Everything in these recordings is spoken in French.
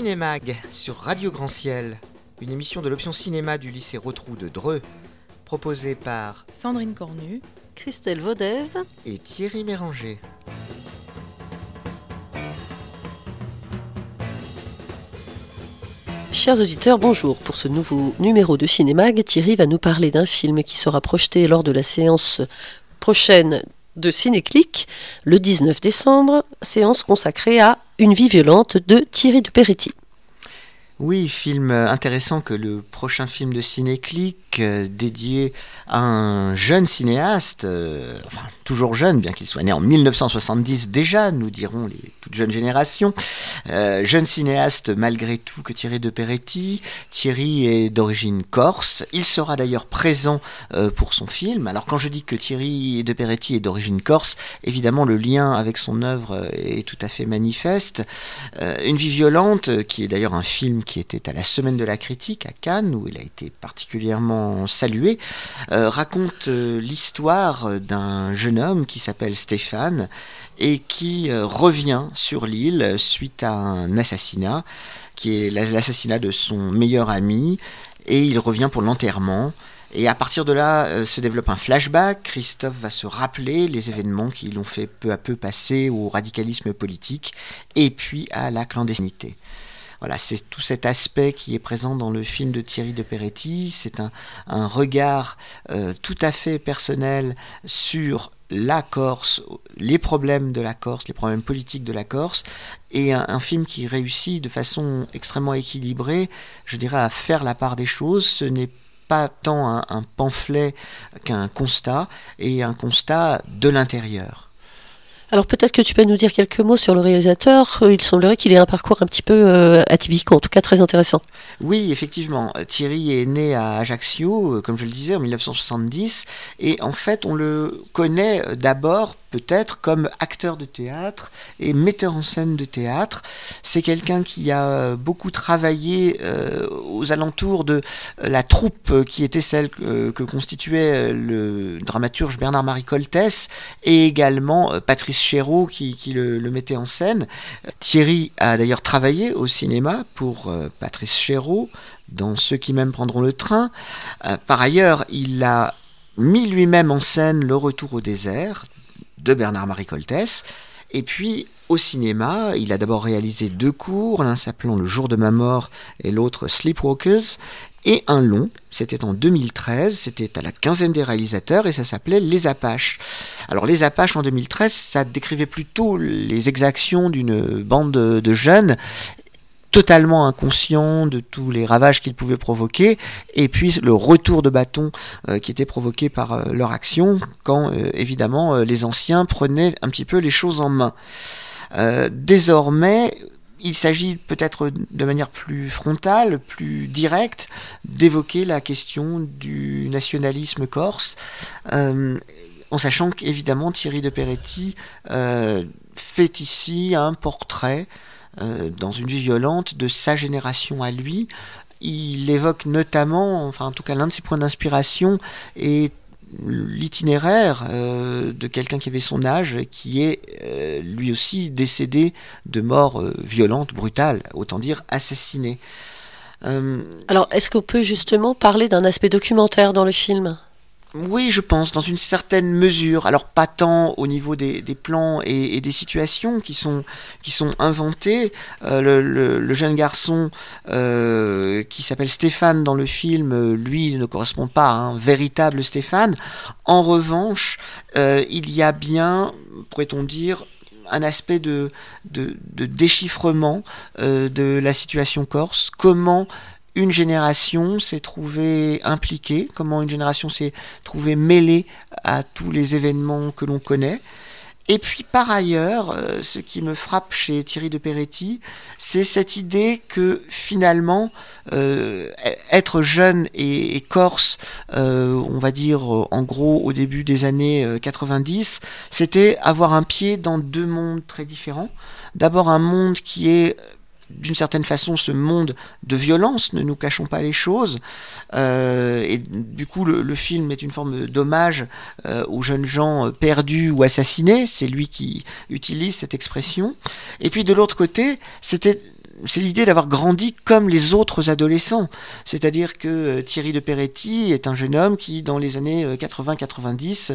Cinémag sur Radio Grand Ciel, une émission de l'option cinéma du lycée Rotrou de Dreux, proposée par Sandrine Cornu, Christelle Vaudève et Thierry Méranger. Chers auditeurs, bonjour. Pour ce nouveau numéro de Cinémag, Thierry va nous parler d'un film qui sera projeté lors de la séance prochaine de Cinéclick, le 19 décembre, séance consacrée à Une vie violente de Thierry de Peretti. Oui, film intéressant que le prochain film de Cinéclick dédié à un jeune cinéaste, enfin toujours jeune, bien qu'il soit né en 1970 déjà, nous dirons les toutes jeunes générations, jeune cinéaste malgré tout que Thierry de Peretti. Thierry est d'origine corse, il sera d'ailleurs présent pour son film. Alors quand je dis que Thierry de Peretti est d'origine corse, évidemment le lien avec son œuvre est tout à fait manifeste. Une vie violente, qui est d'ailleurs un film qui était à la Semaine de la Critique à Cannes, où il a été particulièrement salué, raconte l'histoire d'un jeune homme qui s'appelle Stéphane et qui revient sur l'île suite à un assassinat, qui est l'assassinat de son meilleur ami, et il revient pour l'enterrement. Et à partir de là, se développe un flashback. Christophe va se rappeler les événements qui l'ont fait peu à peu passer au radicalisme politique et puis à la clandestinité. Voilà, c'est tout cet aspect qui est présent dans le film de Thierry de Peretti. C'est un regard tout à fait personnel sur la Corse, les problèmes de la Corse, les problèmes politiques de la Corse, et un film qui réussit de façon extrêmement équilibrée, je dirais, à faire la part des choses. Ce n'est pas tant un pamphlet qu'un constat, et un constat de l'intérieur. Alors peut-être que tu peux nous dire quelques mots sur le réalisateur. Il semblerait qu'il ait un parcours un petit peu atypique, en tout cas très intéressant. Oui, effectivement. Thierry est né à Ajaccio, comme je le disais, en 1970. Et en fait, on le connaît d'abord peut-être comme acteur de théâtre et metteur en scène de théâtre. C'est quelqu'un qui a beaucoup travaillé aux alentours de la troupe qui était celle que constituait le dramaturge Bernard-Marie Coltès, et également Patrice Chéreau qui le mettait en scène. Thierry a d'ailleurs travaillé au cinéma pour Patrice Chéreau dans Ceux qui m'aiment prendront le train. Par ailleurs, il a mis lui-même en scène Le Retour au désert de Bernard-Marie Coltès. Et puis au cinéma, il a d'abord réalisé 2 courts, l'un s'appelant Le jour de ma mort et l'autre Sleepwalkers, et un long, c'était en 2013, c'était à la quinzaine des réalisateurs, et ça s'appelait Les Apaches. Alors Les Apaches en 2013, ça décrivait plutôt les exactions d'une bande de jeunes totalement inconscients de tous les ravages qu'ils pouvaient provoquer, et puis le retour de bâton qui était provoqué par leur action, quand évidemment les anciens prenaient un petit peu les choses en main. Désormais, il s'agit peut-être de manière plus frontale, plus directe, d'évoquer la question du nationalisme corse, en sachant qu'évidemment Thierry de Peretti fait ici un portrait dans Une vie violente de sa génération à lui. Il évoque notamment, enfin en tout cas l'un de ses points d'inspiration est l'itinéraire de quelqu'un qui avait son âge, qui est lui aussi décédé de mort violente, brutale, autant dire assassiné. Alors est-ce qu'on peut justement parler d'un aspect documentaire dans le film ? Oui, je pense, dans une certaine mesure. Alors pas tant au niveau des plans et des situations qui sont inventés. Le jeune garçon qui s'appelle Stéphane dans le film, lui, ne correspond pas à un véritable Stéphane. En revanche, il y a bien, pourrait-on dire, un aspect de déchiffrement de la situation corse. Comment une génération s'est trouvée impliquée, comment une génération s'est trouvée mêlée à tous les événements que l'on connaît. Et puis par ailleurs, ce qui me frappe chez Thierry de Peretti, c'est cette idée que finalement, être jeune et corse, on va dire en gros au début des années 90, c'était avoir un pied dans 2 mondes très différents. D'abord un monde qui est d'une certaine façon ce monde de violence, ne nous cachons pas les choses, et du coup le film est une forme d'hommage aux jeunes gens perdus ou assassinés, c'est lui qui utilise cette expression. Et puis de l'autre côté, c'était c'est l'idée d'avoir grandi comme les autres adolescents. C'est-à-dire que Thierry de Peretti est un jeune homme qui, dans les années 80-90,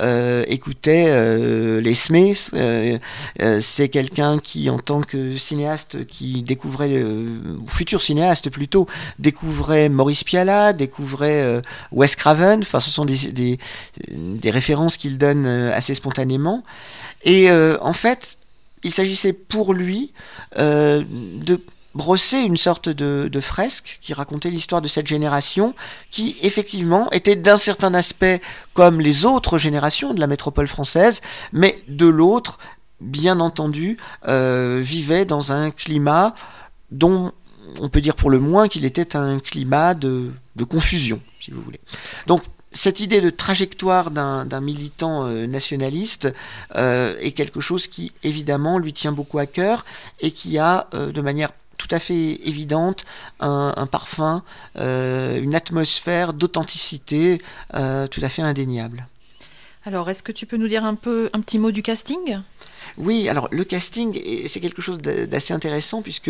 écoutait les Smiths. C'est quelqu'un qui, en tant que cinéaste, qui découvrait, futur cinéaste plutôt, découvrait Maurice Pialat, découvrait Wes Craven. Enfin, ce sont des références qu'il donne assez spontanément. Et en fait, il s'agissait pour lui de brosser une sorte de fresque qui racontait l'histoire de cette génération qui, effectivement, était d'un certain aspect comme les autres générations de la métropole française, mais de l'autre, bien entendu, vivait dans un climat dont on peut dire pour le moins qu'il était un climat de confusion, si vous voulez. Donc, cette idée de trajectoire d'un militant nationaliste est quelque chose qui, évidemment, lui tient beaucoup à cœur et qui a, de manière tout à fait évidente, un parfum, une atmosphère d'authenticité tout à fait indéniable. Alors, est-ce que tu peux nous dire un petit mot du casting ? Oui, alors le casting, c'est quelque chose d'assez intéressant puisque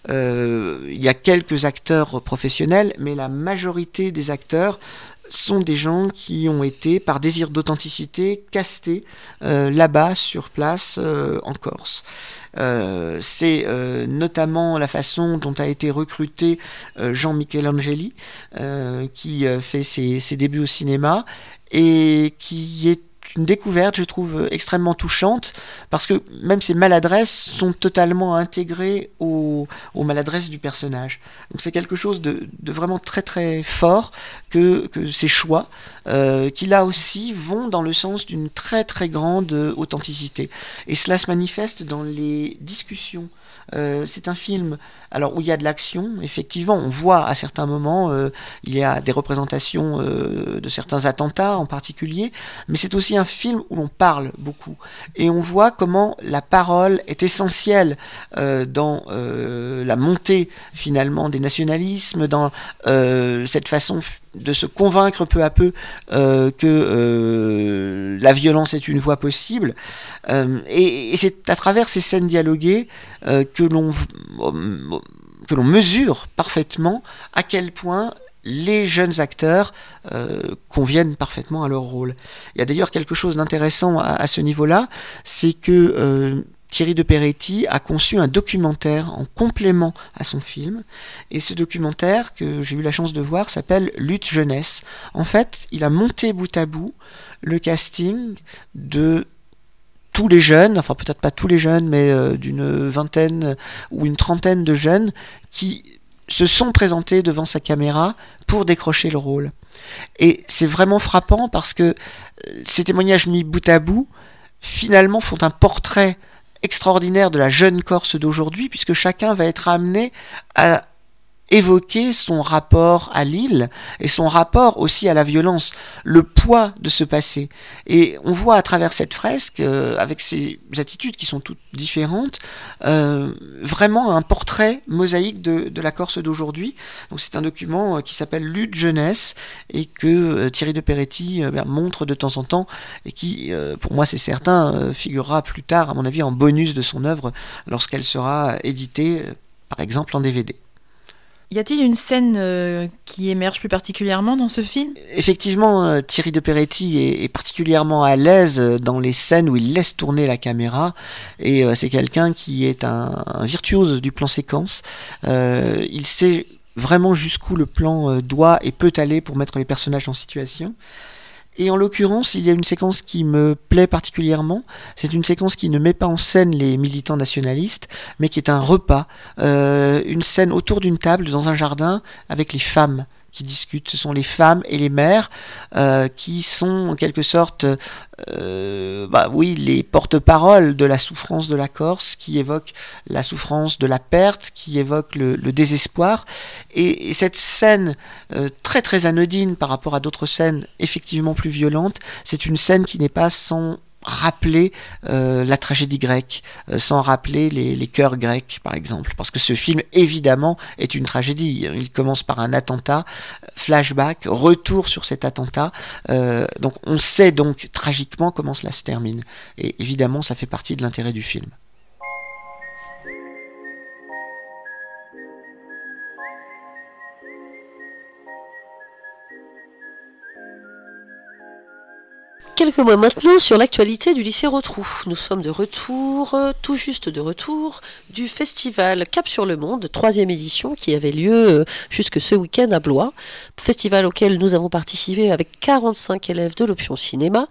il y a quelques acteurs professionnels, mais la majorité des acteurs sont des gens qui ont été, par désir d'authenticité, castés là-bas, sur place, en Corse. C'est notamment la façon dont a été recruté Jean Michelangeli, qui fait ses débuts au cinéma, et qui est une découverte, je trouve, extrêmement touchante, parce que même ces maladresses sont totalement intégrées aux maladresses du personnage. Donc c'est quelque chose de vraiment très très fort que ces choix, qui là aussi vont dans le sens d'une très très grande authenticité. Et cela se manifeste dans les discussions. C'est un film alors où il y a de l'action, effectivement, on voit à certains moments il y a des représentations de certains attentats en particulier, mais c'est aussi un film où l'on parle beaucoup et on voit comment la parole est essentielle dans la montée finalement des nationalismes, dans cette façon de se convaincre peu à peu que la violence est une voie possible, et c'est à travers ces scènes dialoguées que l'on mesure parfaitement à quel point les jeunes acteurs conviennent parfaitement à leur rôle. Il y a d'ailleurs quelque chose d'intéressant à ce niveau-là, c'est que Thierry de Peretti a conçu un documentaire en complément à son film, et ce documentaire que j'ai eu la chance de voir s'appelle Lutte Jeunesse. En fait, il a monté bout à bout le casting de tous les jeunes, enfin peut-être pas tous les jeunes, mais d'une vingtaine ou une trentaine de jeunes qui se sont présentés devant sa caméra pour décrocher le rôle. Et c'est vraiment frappant parce que ces témoignages mis bout à bout, finalement, font un portrait extraordinaire de la jeune Corse d'aujourd'hui, puisque chacun va être amené à évoquer son rapport à l'île et son rapport aussi à la violence, le poids de ce passé. Et on voit à travers cette fresque, avec ses attitudes qui sont toutes différentes, vraiment un portrait mosaïque de la Corse d'aujourd'hui. Donc c'est un document qui s'appelle Lutte Jeunesse et que Thierry de Peretti montre de temps en temps et qui, pour moi c'est certain, figurera plus tard, à mon avis, en bonus de son œuvre lorsqu'elle sera éditée, par exemple en DVD. Y a-t-il une scène qui émerge plus particulièrement dans ce film ? Effectivement, Thierry de Peretti est particulièrement à l'aise dans les scènes où il laisse tourner la caméra, et c'est quelqu'un qui est un virtuose du plan séquence. Il sait vraiment jusqu'où le plan doit et peut aller pour mettre les personnages en situation. Et en l'occurrence, il y a une séquence qui me plaît particulièrement. C'est une séquence qui ne met pas en scène les militants nationalistes, mais qui est un repas, une scène autour d'une table dans un jardin avec les femmes qui discutent. Ce sont les femmes et les mères qui sont en quelque sorte les porte-paroles de la souffrance de la Corse, qui évoquent la souffrance de la perte, qui évoquent le désespoir. Et cette scène très très anodine par rapport à d'autres scènes effectivement plus violentes, c'est une scène qui n'est pas sans rappeler la tragédie grecque, sans rappeler les chœurs grecs par exemple, parce que ce film évidemment est une tragédie. Il commence par un attentat, flashback, retour sur cet attentat, donc on sait donc tragiquement comment cela se termine, et évidemment ça fait partie de l'intérêt du film. quelques mots maintenant sur l'actualité du lycée Rotrou. Nous sommes de retour, tout juste de retour, du festival Cap sur le Monde, 3e édition, qui avait lieu jusque ce week-end à Blois. Festival auquel nous avons participé avec 45 élèves de l'option cinéma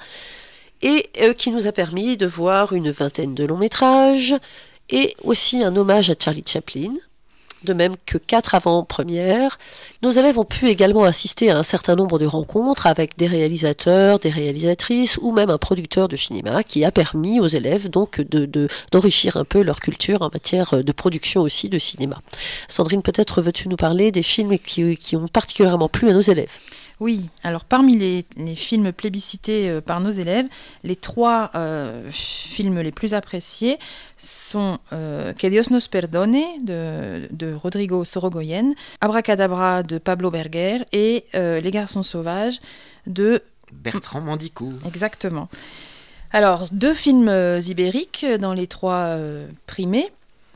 et qui nous a permis de voir une vingtaine de longs métrages et aussi un hommage à Charlie Chaplin. De même que 4 avant-premières. Nos élèves ont pu également assister à un certain nombre de rencontres avec des réalisateurs, des réalisatrices ou même un producteur de cinéma qui a permis aux élèves donc d'enrichir un peu leur culture en matière de production aussi de cinéma. Sandrine, peut-être veux-tu nous parler des films qui ont particulièrement plu à nos élèves ? Oui, alors parmi les films plébiscités par nos élèves, les 3 films les plus appréciés sont Que Dios nos perdone de Rodrigo Sorogoyen, Abracadabra de Pablo Berger et Les Garçons sauvages de Bertrand Mandico. Exactement. Alors, 2 films ibériques dans les 3 primés.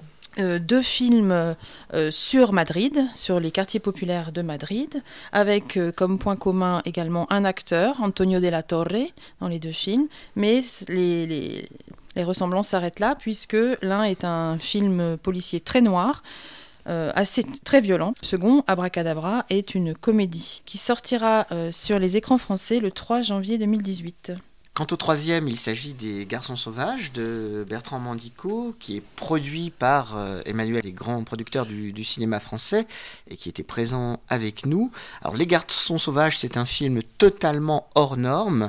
2 films sur Madrid, sur les quartiers populaires de Madrid, avec comme point commun également un acteur, Antonio de la Torre, dans les 2 films, mais les ressemblances s'arrêtent là, puisque l'un est un film policier très noir, très violent. Le second, Abracadabra, est une comédie qui sortira sur les écrans français le 3 janvier 2018. Quant au 3e, il s'agit des Garçons sauvages de Bertrand Mandico, qui est produit par Emmanuel, des grands producteurs du cinéma français, et qui était présent avec nous. Alors, Les Garçons sauvages, c'est un film totalement hors norme,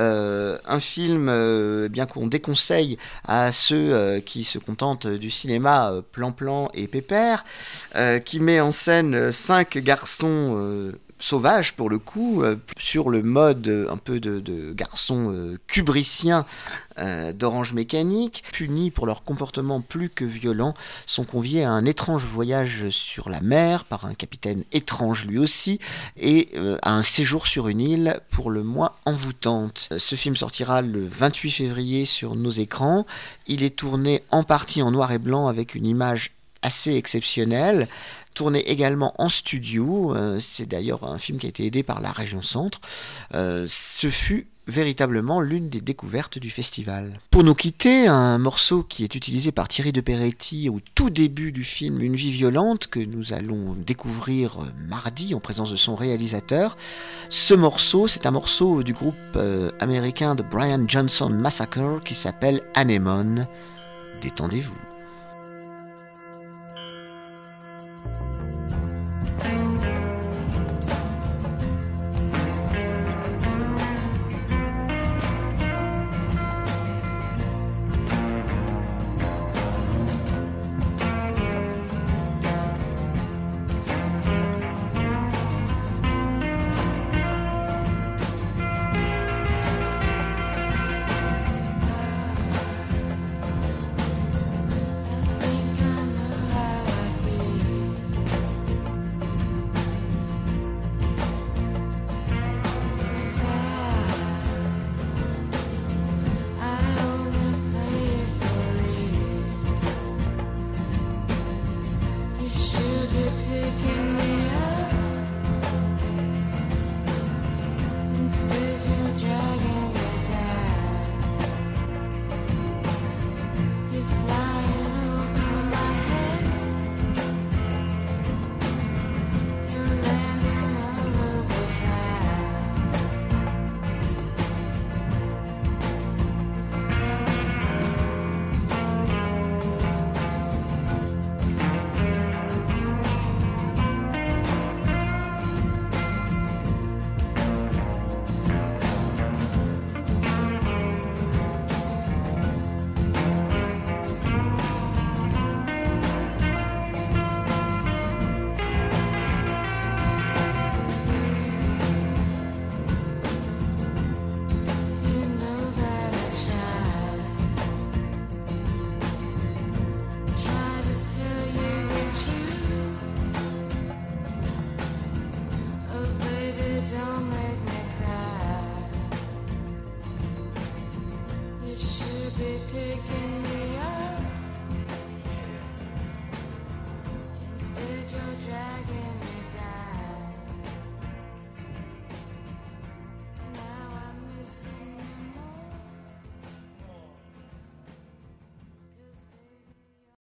un film bien qu'on déconseille à ceux qui se contentent du cinéma plan-plan et pépère, qui met en scène 5 garçons sauvage pour le coup, sur le mode un peu de garçons kubricien d'Orange Mécanique, punis pour leur comportement plus que violent, sont conviés à un étrange voyage sur la mer par un capitaine étrange lui aussi, et à un séjour sur une île pour le moins envoûtante. Ce film sortira le 28 février sur nos écrans. Il est tourné en partie en noir et blanc avec une image assez exceptionnelle, tourné également en studio, c'est d'ailleurs un film qui a été aidé par la région Centre. Ce fut véritablement l'une des découvertes du festival. Pour nous quitter, un morceau qui est utilisé par Thierry de Peretti au tout début du film Une vie violente, que nous allons découvrir mardi en présence de son réalisateur. Ce morceau, c'est un morceau du groupe américain de Brian Johnson Massacre qui s'appelle Anémone. Détendez-vous.